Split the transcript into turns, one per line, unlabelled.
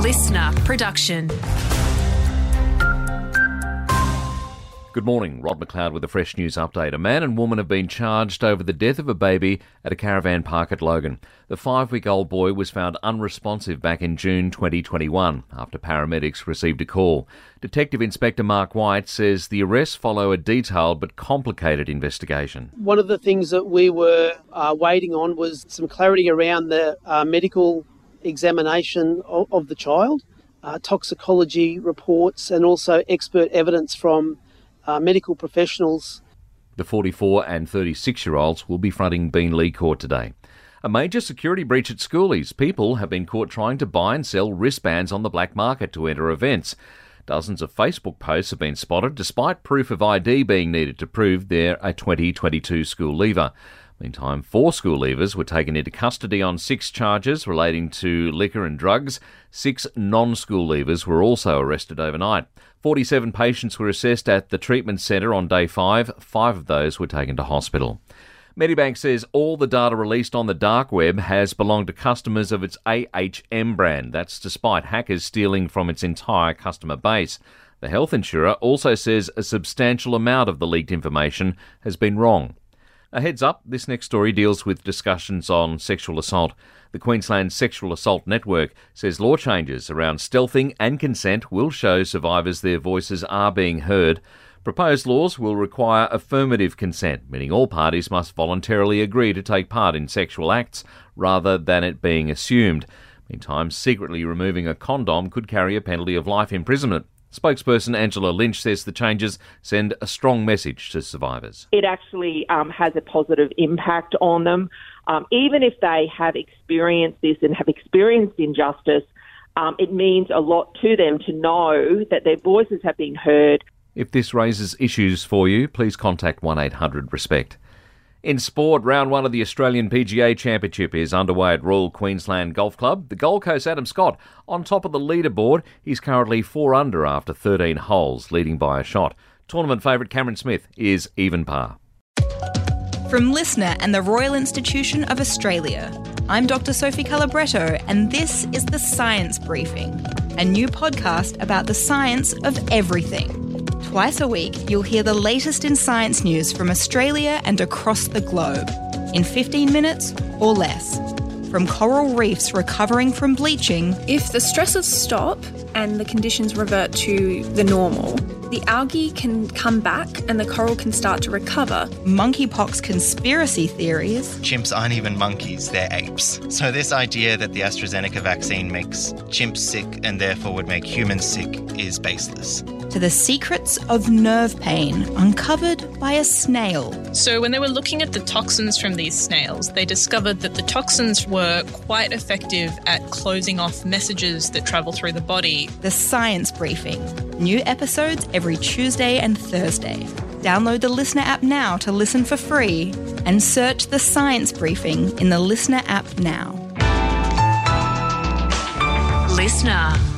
listener production.
Good morning, Rod McLeod with a fresh news update. A man and woman have been charged over the death of a baby at a caravan park at Logan. The 5-week-old boy was found unresponsive back in June 2021 after paramedics received a call. Detective Inspector Mark White says the arrests follow a detailed but complicated investigation.
One of the things that we were waiting on was some clarity around the medical examination of the child, toxicology reports and also expert evidence from medical professionals.
The 44 and 36-year-olds will be fronting Beenleigh Court today. A major security breach at Schoolies. People have been caught trying to buy and sell wristbands on the black market to enter events. Dozens of Facebook posts have been spotted despite proof of ID being needed to prove they're a 2022 school leaver. Meantime, 4 school leavers were taken into custody on 6 charges relating to liquor and drugs. 6 non-school leavers were also arrested overnight. 47 patients were assessed at the treatment centre on day 5. 5 of those were taken to hospital. Medibank says all the data released on the dark web has belonged to customers of its AHM brand. That's despite hackers stealing from its entire customer base. The health insurer also says a substantial amount of the leaked information has been wrong. A heads up, this next story deals with discussions on sexual assault. The Queensland Sexual Assault Network says law changes around stealthing and consent will show survivors their voices are being heard. Proposed laws will require affirmative consent, meaning all parties must voluntarily agree to take part in sexual acts rather than it being assumed. Meantime, secretly removing a condom could carry a penalty of life imprisonment. Spokesperson Angela Lynch says the changes send a strong message to survivors.
It actually has a positive impact on them. Even if they have experienced this and have experienced injustice, it means a lot to them to know that their voices have been heard.
If this raises issues for you, please contact 1-800-RESPECT. In sport, round 1 of the Australian PGA Championship is underway at Royal Queensland Golf Club. The Gold Coast Adam Scott on top of the leaderboard. He's currently 4 under after 13 holes, leading by a shot. Tournament favourite Cameron Smith is even par.
From Listener and the Royal Institution of Australia, I'm Dr. Sophie Calabretto, and this is The Science Briefing, a new podcast about the science of everything. Twice a week, you'll hear the latest in science news from Australia and across the globe, in 15 minutes or less. From coral reefs recovering from bleaching.
If the stresses stop and the conditions revert to the normal, the algae can come back and the coral can start to recover.
Monkeypox conspiracy theories.
Chimps aren't even monkeys, they're apes. So this idea that the AstraZeneca vaccine makes chimps sick and therefore would make humans sick is baseless.
To the secrets of nerve pain uncovered by a snail.
So when they were looking at the toxins from these snails, they discovered that the toxins were quite effective at closing off messages that travel through the body.
The Science Briefing. New episodes every Tuesday and Thursday. Download the Listener app now to listen for free and search The Science Briefing in the Listener app now.
Listener.